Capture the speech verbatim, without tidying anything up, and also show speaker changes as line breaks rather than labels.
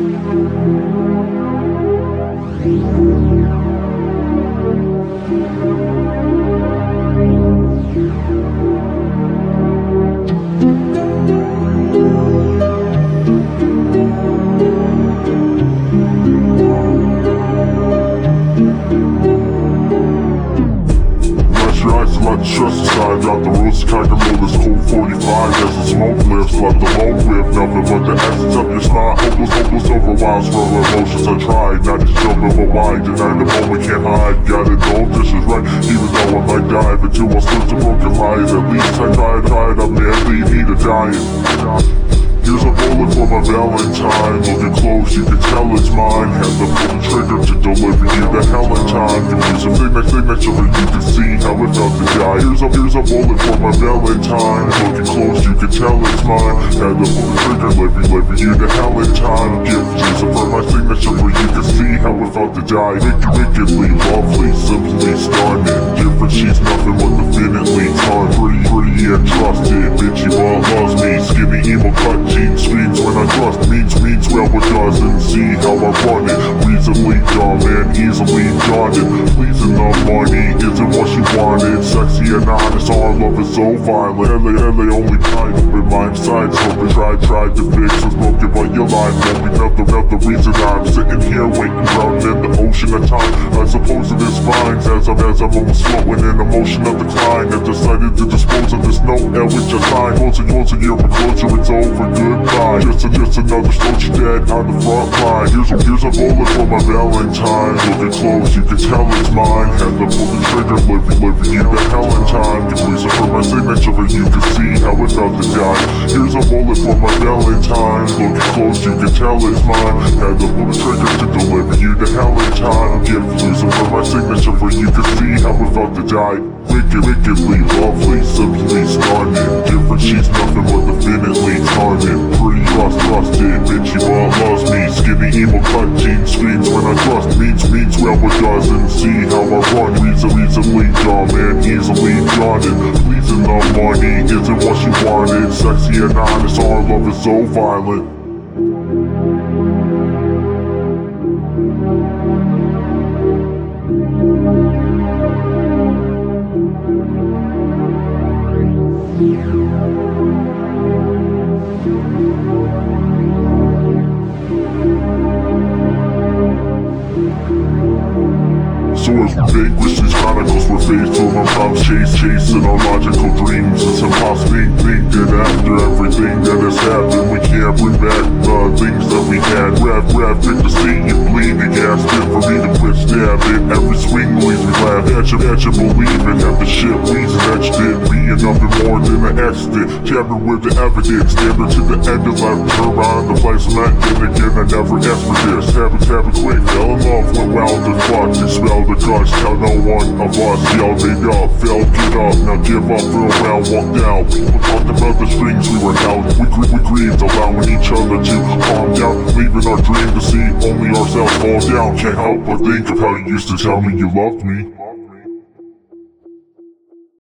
Let the stress aside, got the rules to conquer roll this cold forty-five. As the smoke lifts, let the load whip. Nothing but the essence of your smile. Hopeless, hopeless over wild swirl emotions I tried. Not just jumping but why deny the moment can't hide. Gotta know this is right, even though I might dive into all sorts of broken lies. At least I tried, tried, I madly need a dying. Here's a bullet for my Valentine. Looking close, you can tell it's mine. Have the pull the trigger to deliver you the hell in time. Give me some signature, signature where you can see how it felt to die. Here's a, here's a bullet for my Valentine. Looking close, you can tell it's mine. Have the pull the trigger, deliver, deliver you the hell in time. Give me some for my signature where you can see how it felt to die. Make it wickedly lovely, simply stunning. Different, she's nothing but definitely ton. Pretty, pretty and trusted. Bitchy well loves me. Skinny emo cut jeans screams when I trust. Means means well what doesn't see how I run it. Reasonably dumb and easily daunted. Pleasing the money isn't what she wanted. Sexy and honest, our love is so violent. Hell, hell, they only pipe with my sides. Hope I tried, tried to fix us broken, but your life won't be nothing about the reason I'm sitting here waiting, drowning in the ocean of time. I suppose it is fine as I'm as I'm almost floating in emotion of decline. I've decided to dispose of this note and with just time. Closer, closer, year for closure, it's over, goodbye. Just a, just another stroke, you dead on the front line. Here's a, here's a bullet for my Valentine. Looking close, you can tell it's mine. Have the pull the trigger, living, living you the hell in time. Give me some for my signature where you can see how it felt to die. Here's a bullet for my Valentine. Looking close, you can tell it's mine. Have the pull the trigger to deliver you the hell in time. Give me some for my signature where you can see how it felt to die. Wicked, wickedly lovely, simply stunning. Different, she's nothing but definitely taunting. Pretty trust, trusted, bitchy well loves me. Skinny emo cut jeans screams when I trust. Means, means well but doesn't see how I run. Reason, reasonably dumb and easily daunted. Pleasing the money isn't what she wanted. Sexy and honest, our love is so violent. So as we vanquish these chronicles, we're faced with our problems, chase, chasing our logical dreams. It's impossible to think that after everything that has happened, we can't bring back the things that we had. Rap, rap, pick to see you bleeding, asking for me to quit stabbing. Every swing leaves me laugh at you, at you believing that the shit we's etched in being nothing more than an accident. Tampered with the evidence, standard to the end of life. Turn on the place I'm at, then again I never asked for this. Habits happen quick, fell in love, went wild and fucked, expelled the guts, tell no one of us. Yelled it up, fell, get up, now give up, feel around, walk down. People talked about the strings we were held. We, gr we grieved, allowing each other to calm down, leaving our dream to see only ourselves fall down. Can't help but think of how you used to tell me you loved me.